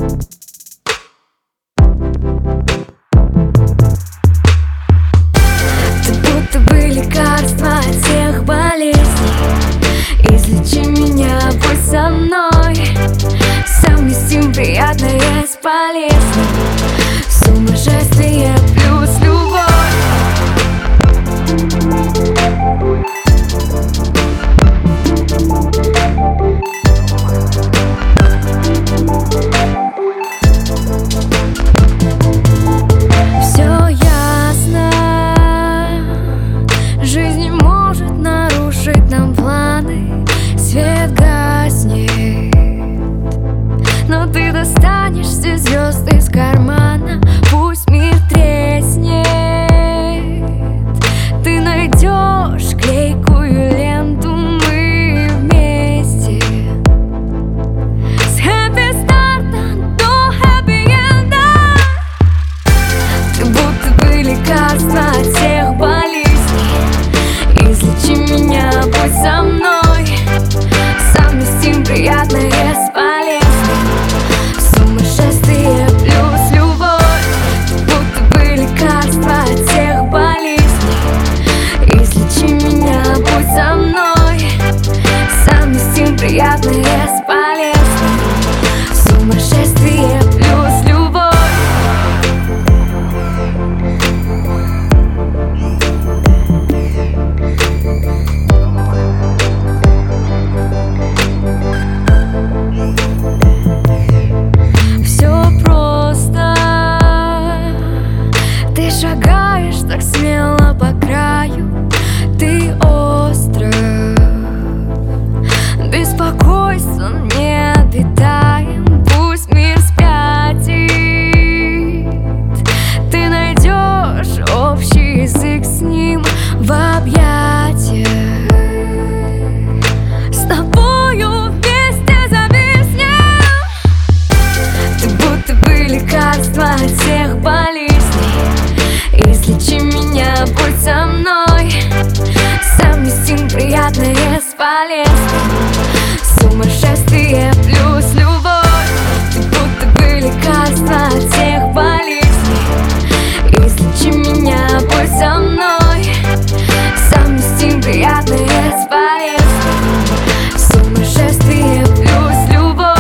Ты будто бы лекарство от всех болезней. Излечи меня, будь со мной. Совместим приятное с полезным. Сумасшествие плюс любовь. Все ясно. Жизнь не может нарушить нам планы. Свет гаснет, но ты достанешь все звезды из кармана. Пусть мир треснет, ты найдешь клейкую ленту. Мы вместе с хэппи старта до хэппи энда. Ты будто бы лекарство от всех болезней. Излечи меня, будь со мной. Совместим приятное с полезным. Сумасшествие плюс любовь. Ты будто бы лекарство от всех болезней. Излечи меня, будь со мной. Совместим приятное с полезным. Сумасшествие плюс любовь. Шагаешь так смело по краю. Ты остров, беспокойства не обитаем. Пусть мир спятит, ты найдешь общий язык с ним в объятиях. С тобою вместе зависнем. Ты будто бы лекарство от всех болезней. Излечи меня, будь со мной. Совместим приятное с полезным. Сумасшествие плюс любовь. Ты будто бы лекарство от всех болезней. Излечи меня, будь со мной. Совместим приятное с полезным. Сумасшествие плюс любовь.